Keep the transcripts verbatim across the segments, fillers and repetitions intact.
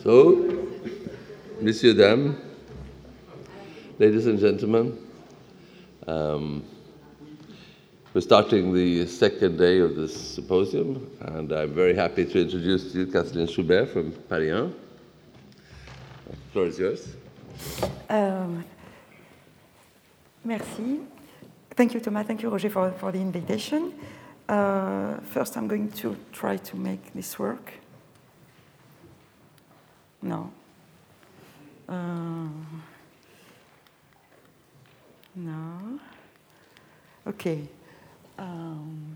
So, Messieurs, Dames, ladies and gentlemen, um, we're starting the second day of this symposium, and I'm very happy to introduce to you Kathleen Schubert from Paris one. The floor is yours. Um, merci. Thank you, Thomas. Thank you, Roger, for, for the invitation. Uh, first, I'm going to try to make this work. No. Uh, no. Okay. Um.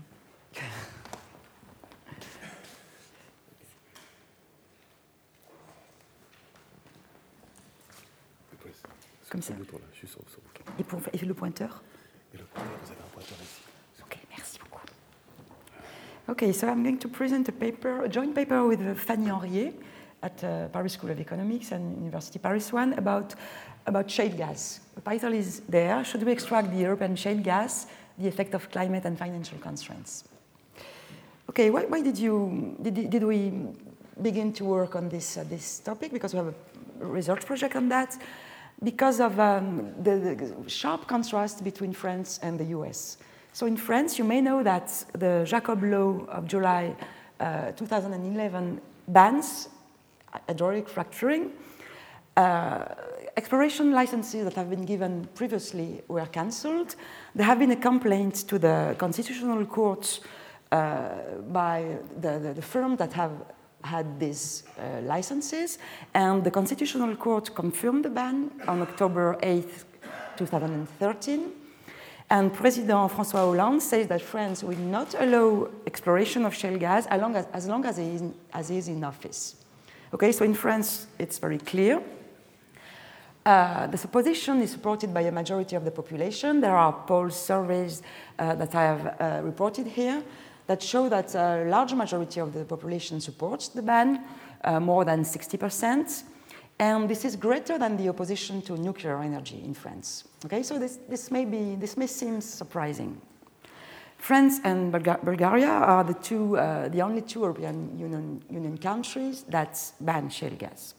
Comme ça. Et pour et le pointeur. Et le pointeur, vous avez un pointeur ici. Okay, merci beaucoup. Okay, so I'm going to present a paper, a joint paper with Fanny Henriet at uh, Paris School of Economics and University Paris one about, about shale gas. The title is there, Should we extract the European shale gas, the effect of climate and financial constraints? Okay, why, why did, you, did, did we begin to work on this, uh, this topic? Because we have a research project on that. Because of um, the, the sharp contrast between France and the U S. So in France, you may know that the Jacob Law of July uh, two thousand eleven bans hydraulic fracturing. Uh, exploration licenses that have been given previously were cancelled. There have been a complaint to the Constitutional Court uh, by the, the, the firm that have had these uh, licenses, and the Constitutional Court confirmed the ban on October eighth, two thousand thirteen. And President François Hollande says that France will not allow exploration of shale gas as long as, as, long as, he, is in, as he is in office. Okay, so in France, it's very clear. Uh, the position is supported by a majority of the population. There are poll surveys uh, that I have uh, reported here that show that a large majority of the population supports the ban, uh, more than sixty percent. And this is greater than the opposition to nuclear energy in France. Okay, so this, this, may, be, this may seem surprising. France and Bulga Bulgaria are the, two, uh, the only two European Union, Union countries that ban shale gas.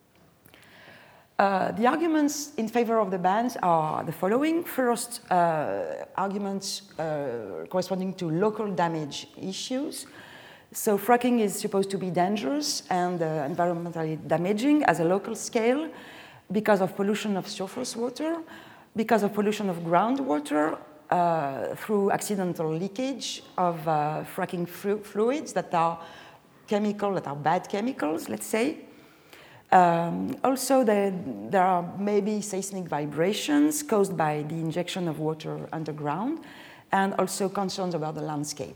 Uh, the arguments in favor of the bans are the following. First, uh, arguments uh, corresponding to local damage issues. So fracking is supposed to be dangerous and uh, environmentally damaging at a local scale because of pollution of surface water, because of pollution of groundwater, uh, through accidental leakage of uh, fracking flu fluids that are chemical, that are bad chemicals, let's say. Um, also, there, there are maybe seismic vibrations caused by the injection of water underground, and also concerns about the landscape.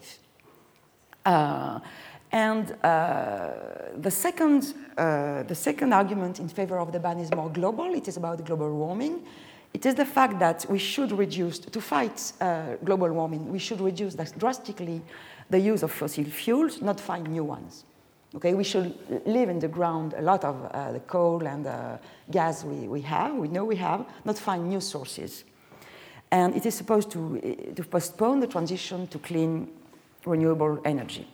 Uh, and uh, the, second, uh, the second argument in favor of the ban is more global. It is about global warming. It is the fact that we should reduce, to fight uh, global warming, we should reduce drastically the use of fossil fuels, not find new ones. Okay, we should leave in the ground a lot of uh, the coal and uh, gas we, we have, we know we have, not find new sources. And it is supposed to, to postpone the transition to clean renewable energy.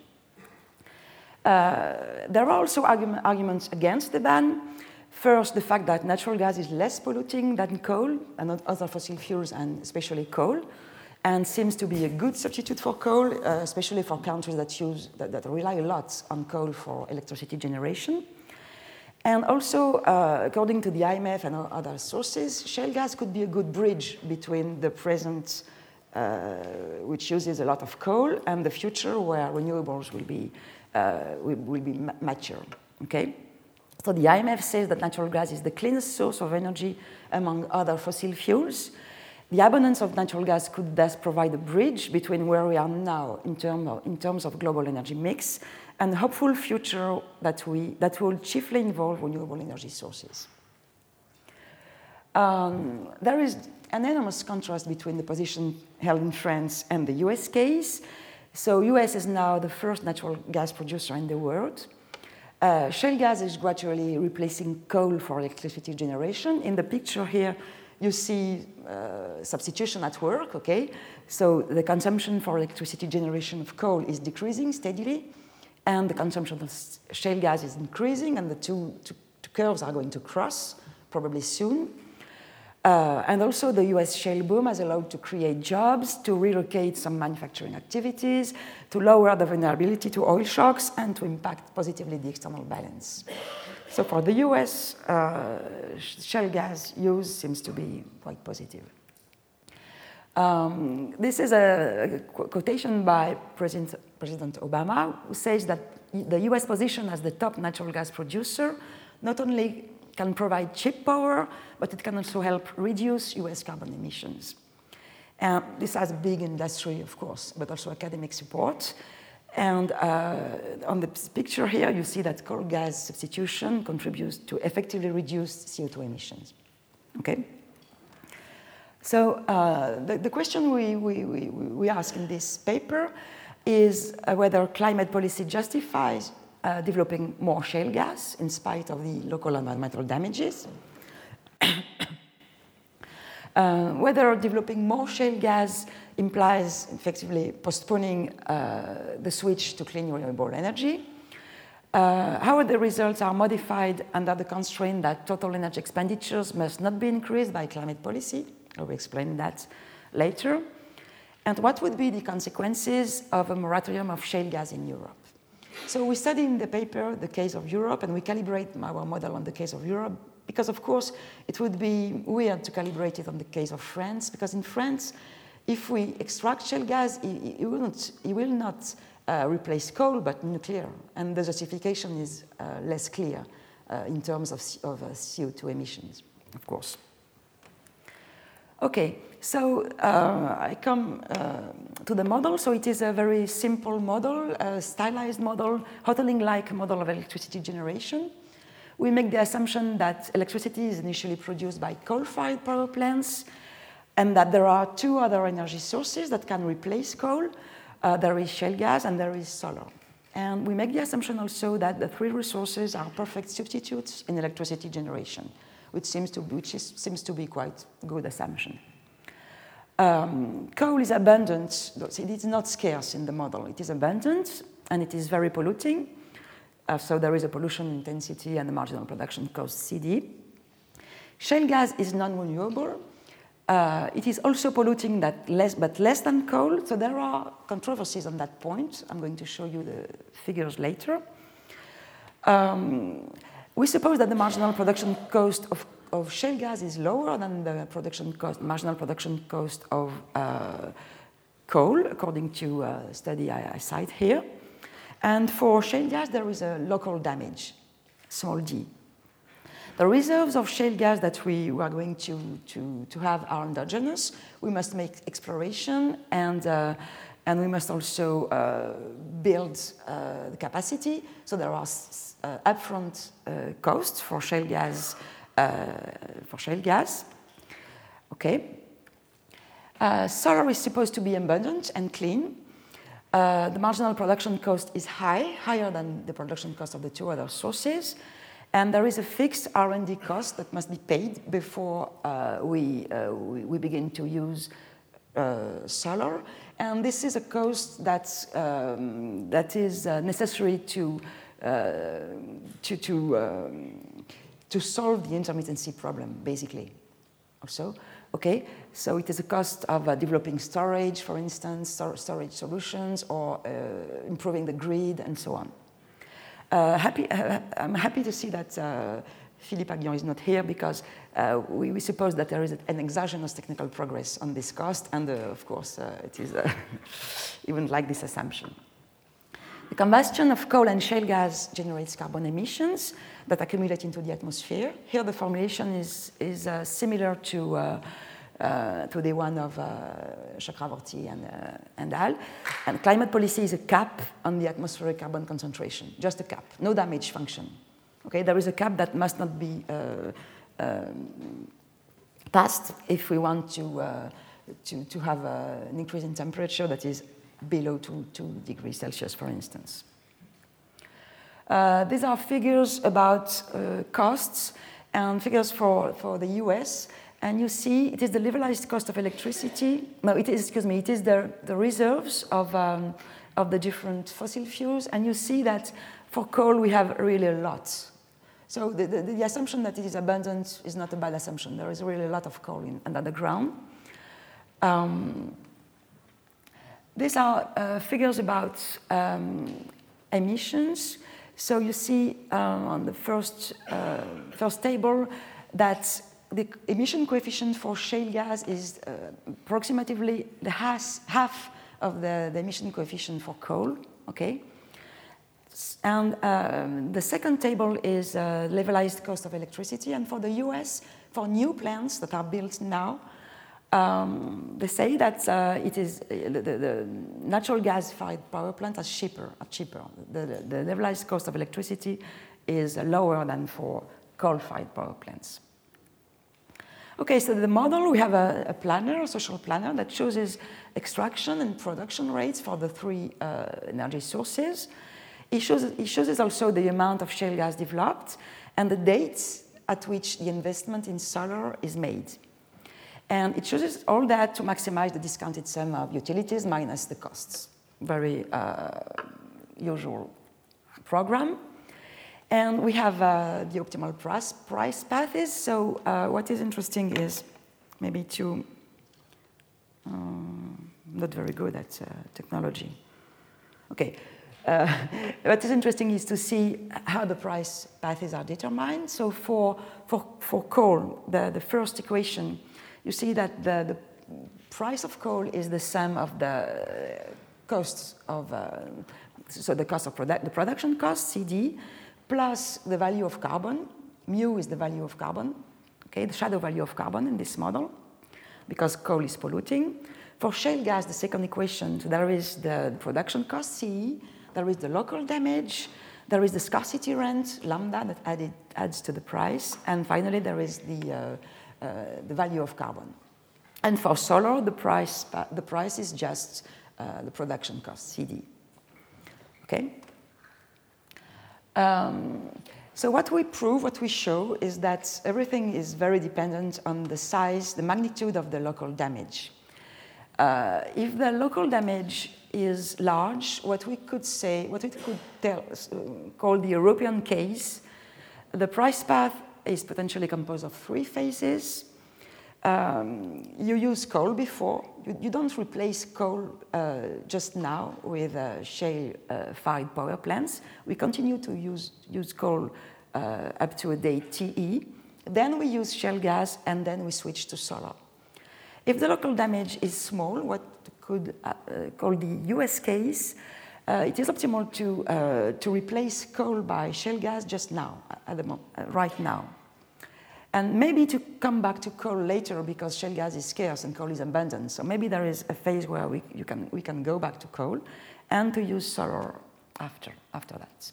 Uh, there are also argument, arguments against the ban. First, the fact that natural gas is less polluting than coal and other fossil fuels, and especially coal, and seems to be a good substitute for coal, uh, especially for countries that, use, that, that rely a lot on coal for electricity generation. And also, uh, according to the I M F and other sources, shale gas could be a good bridge between the present, uh, which uses a lot of coal, and the future where renewables will be, uh, will, will be ma mature. Okay? So the I M F says that natural gas is the cleanest source of energy among other fossil fuels. The abundance of natural gas could thus provide a bridge between where we are now in, term of, in terms of global energy mix and a hopeful future that, we, that will chiefly involve renewable energy sources. Um, there is an enormous contrast between the position held in France and the U S case. So U S is now the first natural gas producer in the world. Uh, shale gas is gradually replacing coal for electricity generation. In the picture here, you see uh, substitution at work, okay? So the consumption for electricity generation of coal is decreasing steadily, and the consumption of shale gas is increasing, and the two, two curves are going to cross, probably soon. Uh, and also the U S shale boom has allowed to create jobs, to relocate some manufacturing activities, to lower the vulnerability to oil shocks, and to impact positively the external balance. So for the U S, uh, shale gas use seems to be quite positive. Um, this is a, a quotation by President, President Obama, who says that the U S position as the top natural gas producer not only can provide cheap power, but it can also help reduce U S carbon emissions. Uh, this has a big industry, of course, but also academic support. And uh, on the picture here, you see that coal gas substitution contributes to effectively reduce C O two emissions. Okay? So uh, the, the question we, we, we, we ask in this paper is uh, whether climate policy justifies uh, developing more shale gas in spite of the local environmental damages, uh, whether developing more shale gas implies effectively postponing uh, the switch to clean renewable energy, uh, how the results are modified under the constraint that total energy expenditures must not be increased by climate policy. I will explain that later. And what would be the consequences of a moratorium of shale gas in Europe? So we study in the paper the case of Europe, and we calibrate our model on the case of Europe, because of course it would be weird to calibrate it on the case of France, because in France, if we extract shale gas, it, it will not, it will not uh, replace coal, but nuclear. And the justification is uh, less clear uh, in terms of, of uh, C O two emissions, of course. Okay, so uh, I come uh, to the model. So it is a very simple model, a stylized model, Hotelling-like model of electricity generation. We make the assumption that electricity is initially produced by coal-fired power plants, and that there are two other energy sources that can replace coal. Uh, there is shale gas and there is solar. And we make the assumption also that the three resources are perfect substitutes in electricity generation, which seems to be, which is, seems to be quite a good assumption. Um, coal is abundant. It is not scarce in the model. It is abundant, and it is very polluting. Uh, so there is a pollution intensity and a marginal production cost, C D. Shale gas is non-renewable. Uh, it is also polluting, that less, but less than coal. So there are controversies on that point. I'm going to show you the figures later. Um, we suppose that the marginal production cost of, of shale gas is lower than the production cost, marginal production cost of uh, coal, according to a study I, I cite here. And for shale gas, there is a local damage, small d. The reserves of shale gas that we are going to, to, to have are endogenous. We must make exploration, and, uh, and we must also uh, build uh, the capacity. So there are uh, upfront uh, costs for shale gas. Uh, for shale gas. Okay. Uh, solar is supposed to be abundant and clean. Uh, the marginal production cost is high, higher than the production cost of the two other sources. And there is a fixed R and D cost that must be paid before uh, we, uh, we, we begin to use uh, solar. And this is a cost that's, um, that is uh, necessary to, uh, to, to, um, to solve the intermittency problem, basically. Also, okay, so it is a cost of uh, developing storage, for instance, stor storage solutions, or uh, improving the grid, and so on. Uh, happy, uh, I'm happy to see that uh, Philippe Aguillon is not here, because uh, we, we suppose that there is an exogenous technical progress on this cost, and uh, of course, uh, it is, uh, he wouldn't like this assumption. The combustion of coal and shale gas generates carbon emissions that accumulate into the atmosphere. Here, the formulation is, is uh, similar to uh, Uh, to the one of uh, Chakravorty and, uh, and Al. And climate policy is a cap on the atmospheric carbon concentration, just a cap, no damage function. Okay, there is a cap that must not be uh, um, passed if we want to, uh, to, to have uh, an increase in temperature that is below two, two degrees Celsius, for instance. Uh, these are figures about uh, costs and figures for, for the U S. And you see, it is the levelized cost of electricity. No, it is, excuse me, it is the, the reserves of, um, of the different fossil fuels. And you see that for coal, we have really a lot. So the, the, the assumption that it is abundant is not a bad assumption. There is really a lot of coal in, under the ground. Um, these are uh, figures about um, emissions. So you see um, on the first, uh, first table that the emission coefficient for shale gas is uh, approximately the half, half of the, the emission coefficient for coal, okay? And um, the second table is uh, levelized cost of electricity. And for the U S, for new plants that are built now, um, they say that uh, it is uh, the, the, the natural gas-fired power plant are cheaper. Are cheaper. The, the, the levelized cost of electricity is lower than for coal-fired power plants. Okay, so the model, we have a, a planner, a social planner that chooses extraction and production rates for the three uh, energy sources. It shows, it shows also the amount of shale gas developed and the dates at which the investment in solar is made. And it shows all that to maximize the discounted sum of utilities minus the costs. Very uh, usual program. And we have uh, the optimal price, price paths. So uh, what is interesting is maybe to, um, not very good at uh, technology. Okay. Uh, what is interesting is to see how the price paths are determined. So for, for, for coal, the, the first equation, you see that the, the price of coal is the sum of the costs of, uh, so the cost of produ the production cost, C D, plus the value of carbon. Mu is the value of carbon, okay, the shadow value of carbon in this model, because coal is polluting. For shale gas, the second equation, so there is the production cost, C E, there is the local damage, there is the scarcity rent, lambda, that added, adds to the price, and finally there is the, uh, uh, the value of carbon. And for solar, the price, the price is just uh, the production cost, C D. Okay? Um, so what we prove, what we show, is that everything is very dependent on the size, the magnitude of the local damage. Uh, if the local damage is large, what we could say, what we could tell, uh, call the European case, the price path is potentially composed of three phases. Um, you use coal before. You, you don't replace coal uh, just now with uh, shale-fired uh, power plants. We continue to use, use coal uh, up to a date T E. Then we use shale gas, and then we switch to solar. If the local damage is small, what could uh, call the U S case, uh, it is optimal to, uh, to replace coal by shale gas just now, at the mo uh, right now. And maybe to come back to coal later because shale gas is scarce and coal is abundant. So maybe there is a phase where we, you can, we can go back to coal and to use solar after, after that.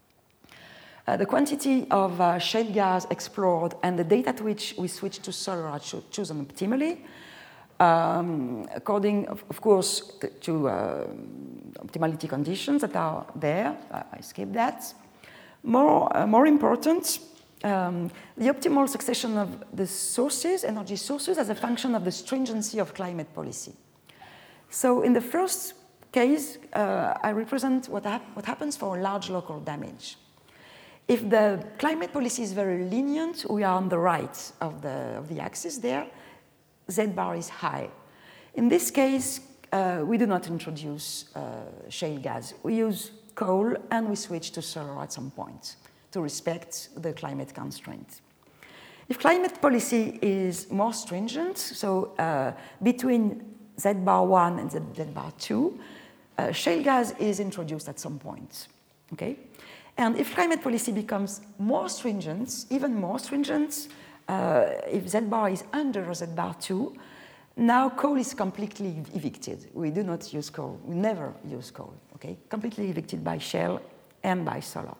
Uh, the quantity of uh, shale gas explored and the date at which we switch to solar are cho chosen optimally, um, according, of, of course, to uh, optimality conditions that are there. Uh, I skipped that. More, uh, more important, Um, the optimal succession of the sources, energy sources, as a function of the stringency of climate policy. So in the first case, uh, I represent what, hap what happens for large local damage. If the climate policy is very lenient, we are on the right of the, of the axis there, Z bar is high. In this case, uh, we do not introduce uh, shale gas. We use coal and we switch to solar at some point to respect the climate constraint. If climate policy is more stringent, so uh, between Z bar one and Z bar two, uh, shale gas is introduced at some point, okay? And if climate policy becomes more stringent, even more stringent, uh, if Z bar is under Z bar two, now coal is completely evicted. We do not use coal, we never use coal, okay? Completely evicted by shale and by solar.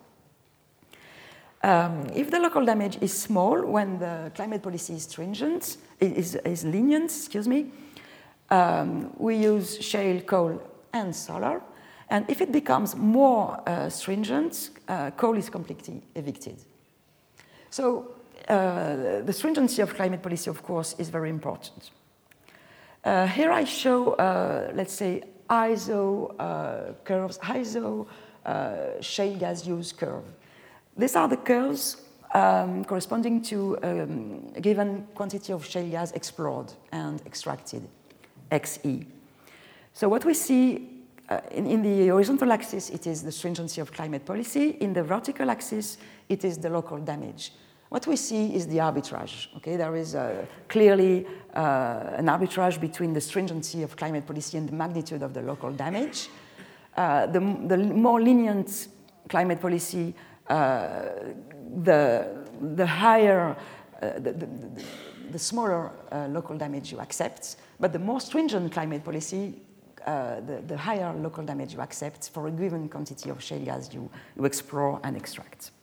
Um, if the local damage is small, when the climate policy is stringent, is, is lenient, excuse me, um, we use shale, coal, and solar. And if it becomes more uh, stringent, uh, coal is completely evicted. So uh, the stringency of climate policy, of course, is very important. Uh, here I show, uh, let's say, I S O uh, curves, I S O uh, shale gas use curve. These are the curves um, corresponding to um, a given quantity of shale gas explored and extracted, X E. So what we see uh, in, in the horizontal axis, it is the stringency of climate policy. In the vertical axis, it is the local damage. What we see is the arbitrage. Okay, there is uh, clearly uh, an arbitrage between the stringency of climate policy and the magnitude of the local damage. Uh, the, the more lenient climate policy, uh, the, the higher, uh, the, the, the smaller uh, local damage you accept, but the more stringent climate policy, uh, the, the higher local damage you accept for a given quantity of shale gas you, you explore and extract.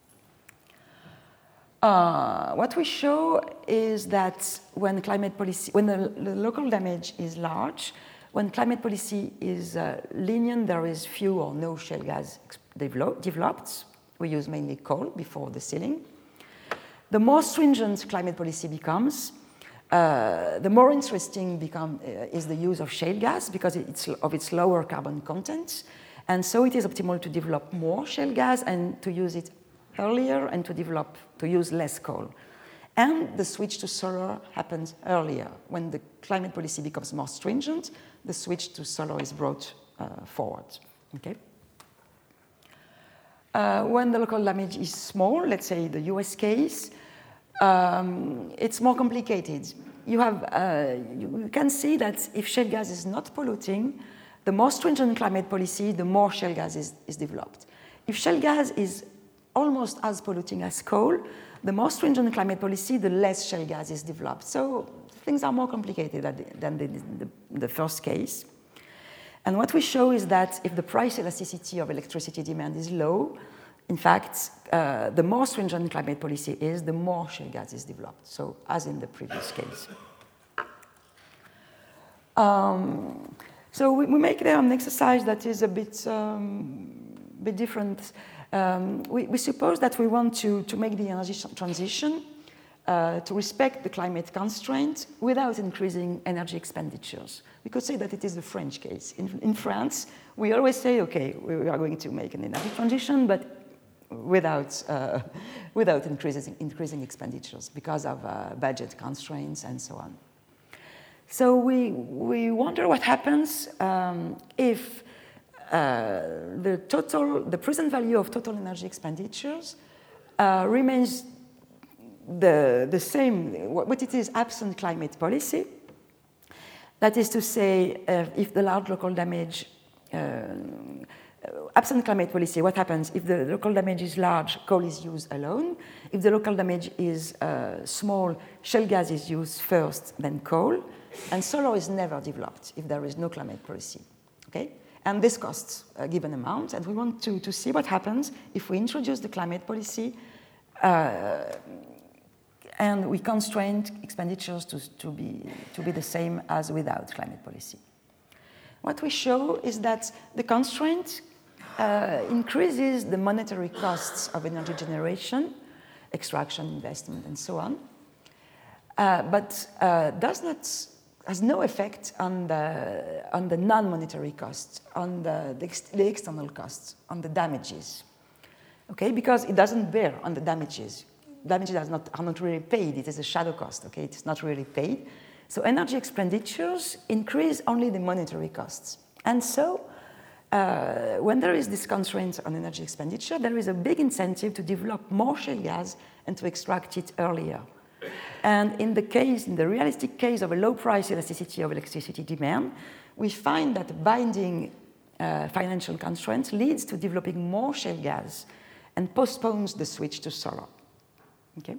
Uh, what we show is that when climate policy, when the, the local damage is large, when climate policy is uh, lenient, there is few or no shale gas develop, developed. We use mainly coal before the sealing. The more stringent climate policy becomes, uh, the more interesting become, uh, is the use of shale gas because it's, of its lower carbon content. And so it is optimal to develop more shale gas and to use it earlier and to develop, to use less coal. And the switch to solar happens earlier. When the climate policy becomes more stringent, the switch to solar is brought uh, forward, okay? Uh, when the local damage is small, let's say the U S case, um, it's more complicated. You, have, uh, you can see that if shale gas is not polluting, the more stringent climate policy, the more shale gas is, is developed. If shale gas is almost as polluting as coal, the more stringent climate policy, the less shale gas is developed. So things are more complicated than the, the, the first case. And what we show is that if the price elasticity of electricity demand is low, in fact, uh, the more stringent climate policy is, the more shale gas is developed, so as in the previous case. Um, so we, we make there an exercise that is a bit, um, bit different. Um, we, we suppose that we want to, to make the energy transition uh, to respect the climate constraint without increasing energy expenditures. We could say that it is the French case. In, in France, we always say, okay, we are going to make an energy transition, but without, uh, without increasing, increasing expenditures because of uh, budget constraints and so on. So we, we wonder what happens um, if Uh, the total, the present value of total energy expenditures uh, remains the, the same, what it is absent climate policy. That is to say, uh, if the large local damage, uh, absent climate policy, what happens if the local damage is large, coal is used alone. If the local damage is uh, small, shale gas is used first, then coal. And solar is never developed if there is no climate policy, okay? And this costs a given amount, and we want to, to see what happens if we introduce the climate policy uh, and we constrain expenditures to, to, be, to be the same as without climate policy. What we show is that the constraint uh, increases the monetary costs of energy generation, extraction, investment, and so on, uh, but uh, does not has no effect on the, on the non-monetary costs, on the, the, ex the external costs, on the damages, okay? Because it doesn't bear on the damages. Damages are not, are not really paid. It is a shadow cost, okay? It's not really paid. So energy expenditures increase only the monetary costs. And so uh, when there is this constraint on energy expenditure, there is a big incentive to develop more shale gas and to extract it earlier. And in the case, in the realistic case of a low price elasticity of electricity demand, we find that binding uh, financial constraints leads to developing more shale gas and postpones the switch to solar. Okay.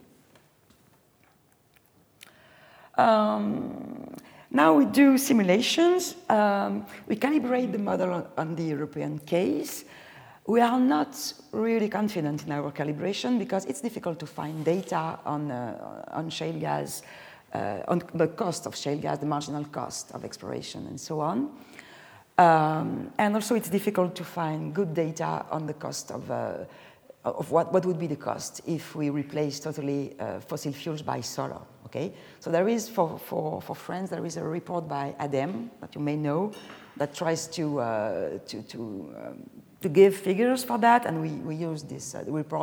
Um, now we do simulations. Um, we calibrate the model on, on the European case. We are not really confident in our calibration because it's difficult to find data on, uh, on shale gas, uh, on the cost of shale gas, the marginal cost of exploration, and so on. Um, and also it's difficult to find good data on the cost of, uh, of what, what would be the cost if we replace totally uh, fossil fuels by solar, okay? So there is, for, for, for France, there is a report by ADEME that you may know that tries to, uh, to, to um, to give figures for that, and we, we use this uh, report, but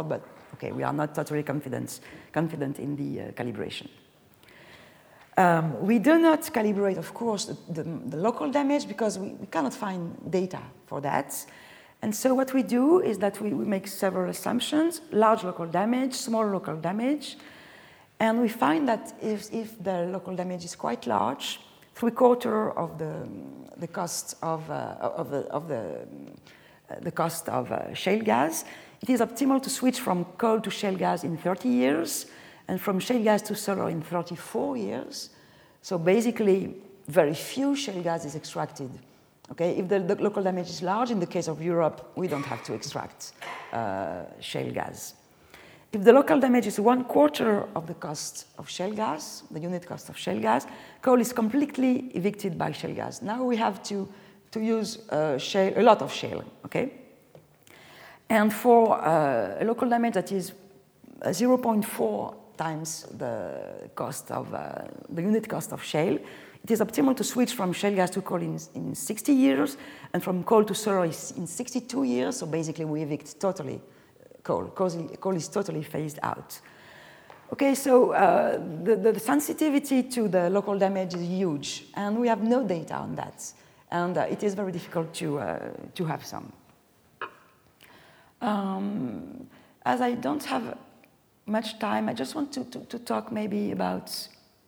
Okay, we are not totally confident, confident in the uh, calibration. Um, we do not calibrate, of course, the, the, the local damage because we, we cannot find data for that. And so what we do is that we, we make several assumptions: large local damage, small local damage. And we find that if, if the local damage is quite large, three quarter of the, the cost of, uh, of, the, of the, uh, the cost of uh, shale gas, it is optimal to switch from coal to shale gas in thirty years, and from shale gas to solar in thirty-four years. So basically, very few shale gas is extracted. Okay, if the, the local damage is large, in the case of Europe, we don't have to extract uh, shale gas. If the local damage is one quarter of the cost of shale gas, the unit cost of shale gas, coal is completely evicted by shale gas. Now we have to, to use uh, shale, a lot of shale, okay? And for uh, a local damage that is zero point four times the cost of, uh, the unit cost of shale, it is optimal to switch from shale gas to coal in, in sixty years, and from coal to solar is in sixty-two years, so basically we evict totally coal. Coal is totally phased out. Okay, so uh, the, the sensitivity to the local damage is huge, and we have no data on that, and uh, it is very difficult to, uh, to have some. Um, as I don't have much time, I just want to, to, to talk maybe about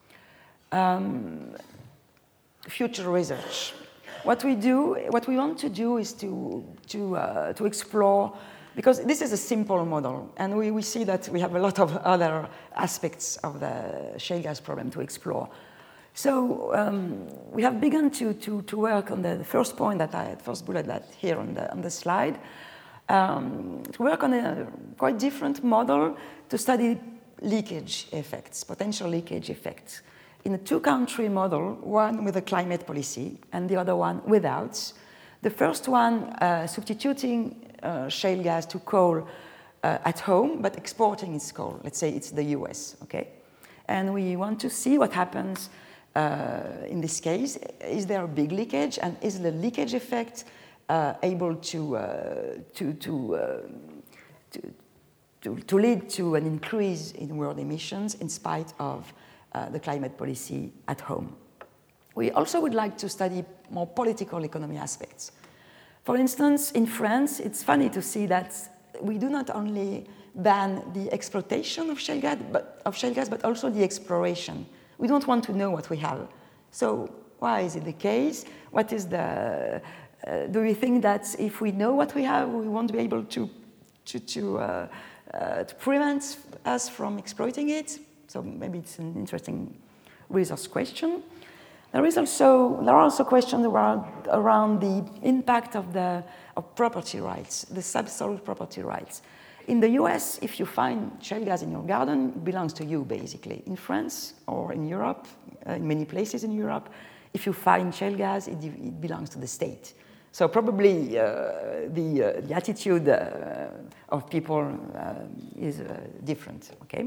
um, future research. What we do, what we want to do is to, to, uh, to explore, because this is a simple model, and we, we see that we have a lot of other aspects of the shale gas problem to explore. So um, we have begun to, to, to work on the first point that I, first bullet that here on the, on the slide, um, to work on a quite different model to study leakage effects, potential leakage effects. In a two-country model, one with a climate policy and the other one without. The first one uh, substituting uh, shale gas to coal uh, at home, but exporting its coal. Let's say it's the U S, okay? And we want to see what happens uh, in this case. Is there a big leakage, and is the leakage effect uh, able to, uh, to, to, uh, to, to, to lead to an increase in world emissions in spite of Uh, the climate policy at home? We also would like to study more political economy aspects. For instance, in France, it's funny to see that we do not only ban the exploitation of shale gas, but, of shale gas, but also the exploration. We don't want to know what we have. So why is it the case? What is the, uh, do we think that if we know what we have, we won't be able to, to, to, uh, uh, to prevent us from exploiting it? So maybe it's an interesting resource question. There is also there are also questions around around the impact of the of property rights, the subsoil property rights. In the U S, if you find shale gas in your garden, it belongs to you basically. In France or in Europe, uh, in many places in Europe, if you find shale gas, it, it belongs to the state. So probably uh, the uh, the attitude uh, of people uh, is uh, different. Okay.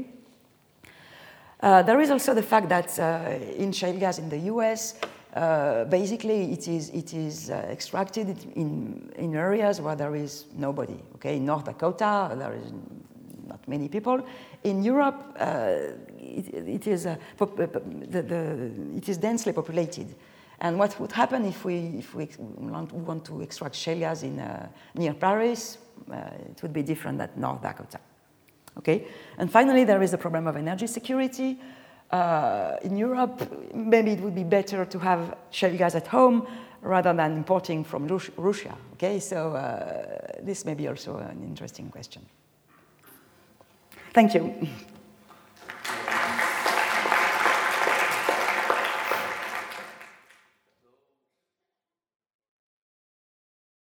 Uh, there is also the fact that uh, in shale gas in the U S, uh, basically it is, it is uh, extracted in, in areas where there is nobody. Okay, in North Dakota, there is not many people. In Europe, uh, it, it, is, uh, the, the, it is densely populated. And what would happen if we, if we want to extract shale gas in, uh, near Paris, uh, it would be different than North Dakota. Okay, and finally, there is the problem of energy security. Uh, in Europe, maybe it would be better to have shale gas at home rather than importing from Russia. Okay, so uh, this may be also an interesting question. Thank you.